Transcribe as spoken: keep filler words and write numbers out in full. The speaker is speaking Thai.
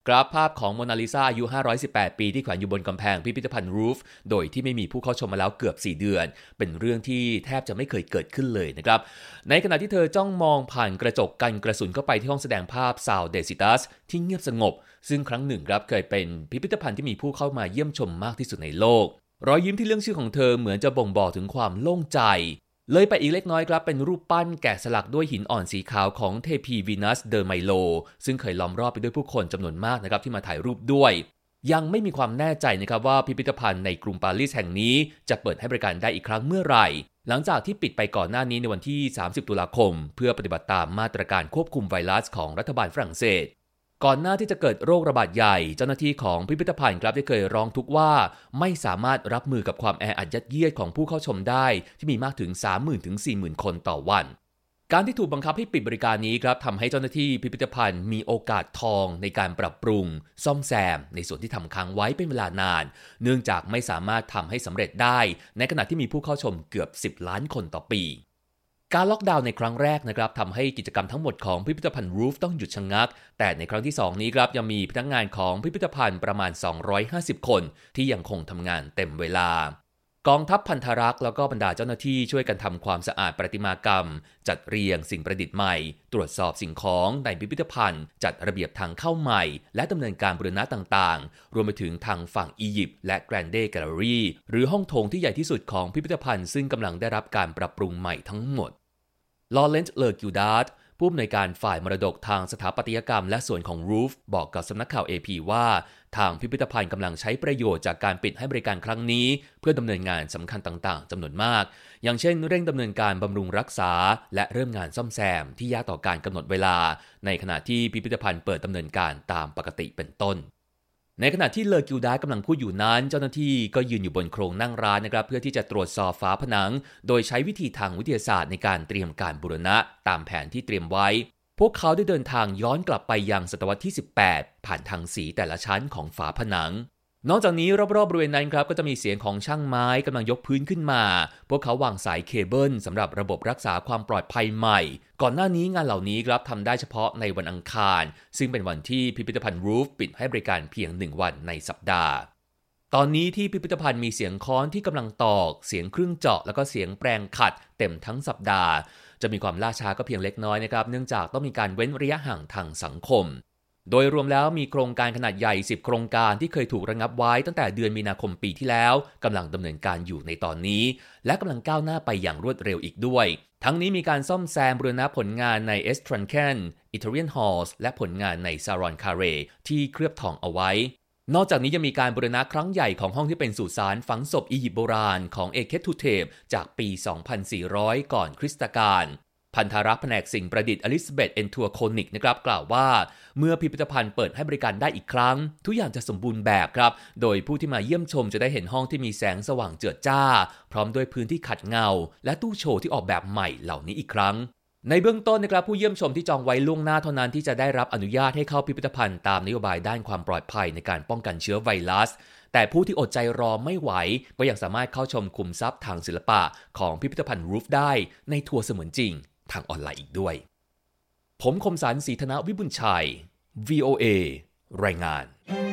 กราฟภาพของโมนาลิซาอายุห้าร้อยสิบแปดปีที่แขวนอยู่บนกำแพงพิพิธภัณฑ์รูฟโดยที่ไม่มีผู้เข้าชมมาแล้วเกือบสี่เดือนเป็นเรื่องที่แทบจะไม่เคยเกิดขึ้นเลยนะครับในขณะที่เธอจ้องมองผ่านกระจกกันกระสุนเข้าไปที่ห้องแสดงภาพซาวเดซิตัสที่เงียบสงบซึ่งครั้งหนึ่งครับเคยเป็นพิพิธภัณฑ์ที่มีผู้เข้ามาเยี่ยมชมมากที่สุดในโลกรอยยิ้มที่เรื่องชื่อของเธอเหมือนจะบ่งบอกถึงความโล่งใจเลยไปอีกเล็กน้อยครับเป็นรูปปั้นแกะสลักด้วยหินอ่อนสีขาวของเทพีวีนัสเดอไมโลซึ่งเคยล้อมรอบไปด้วยผู้คนจำนวนมากนะครับที่มาถ่ายรูปด้วยยังไม่มีความแน่ใจนะครับว่าพิพิธภัณฑ์ในกรุงปารีสแห่งนี้จะเปิดให้บริการได้อีกครั้งเมื่อไหร่หลังจากที่ปิดไปก่อนหน้านี้ในวันที่สามสิบตุลาคมเพื่อปฏิบัติตามมาตรการควบคุมไวรัสของรัฐบาลฝรั่งเศสก่อนหน้าที่จะเกิดโรคระบาดใหญ่เจ้าหน้าที่ของพิพิธภัณฑ์ครับได้เคยร้องทุกข์ว่าไม่สามารถรับมือกับความแออัดยัดเยียดของผู้เข้าชมได้ที่มีมากถึง สามหมื่น ถึง สี่หมื่น คนต่อวันการที่ถูกบังคับให้ปิดบริการนี้ครับทำให้เจ้าหน้าที่พิพิธภัณฑ์มีโอกาสทองในการปรับปรุงซ่อมแซมในส่วนที่ทำค้างไว้เป็นเวลานานเนื่องจากไม่สามารถทำให้สำเร็จได้ในขณะที่มีผู้เข้าชมเกือบสิบล้านคนต่อปีการล็อกดาวน์ในครั้งแรกนะครับทำให้กิจกรรมทั้งหมดของพิพิธภัณฑ์รูฟต้องหยุดชะงักแต่ในครั้งที่สองนี้ครับยังมีพนักงานของพิพิธภัณฑ์ประมาณสองร้อยห้าสิบคนที่ยังคงทำงานเต็มเวลากองทัพพันธรักษ์แล้วก็บรรดาเจ้าหน้าที่ช่วยกันทำความสะอาดประติมากรรมจัดเรียงสิ่งประดิษฐ์ใหม่ตรวจสอบสิ่งของในพิพิธภัณฑ์จัดระเบียบทางเข้าใหม่และดำเนินการบูรณะต่างๆรวมไปถึงทางฝั่งอียิปต์และแกรนเดแกลเลอรี่หรือห้องโถงที่ใหญ่ที่สุดของพิพิธภัณฑ์ซึ่งกำลังได้รับการปรับปรุงใหม่ทั้งหมดลอเรนซ์ เลอกิลดาร์ดผู้อำนวยการฝ่ายมรดกทางสถาปัตยกรรมและส่วนของรูฟบอกกับสำนักข่าว เอ พี ว่าทางพิพิธภัณฑ์กำลังใช้ประโยชน์จากการปิดให้บริการครั้งนี้เพื่อดำเนินงานสำคัญต่างๆจำนวนมากอย่างเช่นเร่งดำเนินการบำรุงรักษาและเริ่มงานซ่อมแซมที่ยากต่อการกำหนดเวลาในขณะที่พิพิธภัณฑ์เปิดดำเนินการตามปกติเป็นต้นในขณะที่เลอกิลดาร์ดกำลังพูดอยู่นั้นเจ้าหน้าที่ก็ยืนอยู่บนโครงนั่งร้านนะครับเพื่อที่จะตรวจสอบฝาผนังโดยใช้วิธีทางวิทยาศาสตร์ในการเตรียมการบูรณะตามแผนที่เตรียมไว้พวกเขาได้เดินทางย้อนกลับไปยังศตวรรษที่สิบแปดผ่านทางสีแต่ละชั้นของฝาผนังนอกจากนี้รอบๆบริเวณนั้นครับก็จะมีเสียงของช่างไม้กำลังยกพื้นขึ้นมาพวกเขาวางสายเคเบิลสำหรับระบบรักษาความปลอดภัยใหม่ก่อนหน้านี้งานเหล่านี้ครับทำได้เฉพาะในวันอังคารซึ่งเป็นวันที่พิพิธภัณฑ์รูฟปิดให้บริการเพียงหนึ่งวันในสัปดาห์ตอนนี้ที่พิพิธภัณฑ์มีเสียงค้อนที่กำลังตอกเสียงเครื่องเจาะแล้วก็เสียงแปรงขัดเต็มทั้งสัปดาห์จะมีความล่าช้าก็เพียงเล็กน้อยนะครับเนื่องจากต้องมีการเว้นระยะห่างทางสังคมโดยรวมแล้วมีโครงการขนาดใหญ่สิบโครงการที่เคยถูกระงับไว้ตั้งแต่เดือนมีนาคมปีที่แล้วกำลังดำเนินการอยู่ในตอนนี้และกำลังก้าวหน้าไปอย่างรวดเร็วอีกด้วยทั้งนี้มีการซ่อมแซมบูรณะผลงานในเอสทรันเคนอิตาเลียนฮอลล์และผลงานในซารอนคาเรที่เคลือบทองเอาไว้นอกจากนี้ยังมีการบูรณะครั้งใหญ่ของห้องที่เป็นสุสานฝังศพอียิปต์โบราณของเอเคทูเทปจากปีสองพันสี่ร้อยก่อนคริสตกาลพันธรักษ์แผนกสิ่งประดิษฐ์อลิซาเบธเอนทัวโคนิกนะครับกล่าวว่าเมื่อพิพิธภัณฑ์เปิดให้บริการได้อีกครั้งทุกอย่างจะสมบูรณ์แบบครับโดยผู้ที่มาเยี่ยมชมจะได้เห็นห้องที่มีแสงสว่างเจิดจ้าพร้อมด้วยพื้นที่ขัดเงาและตู้โชว์ที่ออกแบบใหม่เหล่านี้อีกครั้งในเบื้องต้นนะครับผู้เยี่ยมชมที่จองไว้ล่วงหน้าเท่านั้นที่จะได้รับอนุญาตให้เข้าพิพิธภัณฑ์ตามนโยบายด้านความปลอดภัยในการป้องกันเชื้อไวรัสแต่ผู้ที่อดใจรอไม่ไหวก็ยังสามารถเข้าชมคุมทรัพย์ทางศิลปะของพิพิธภัณฑ์รูฟได้ในทัวร์เสมือนจริงทางออนไลน์อีกด้วยผมคมสันต์ ศรีธนวิบุญชัย วี โอ เอ รายงาน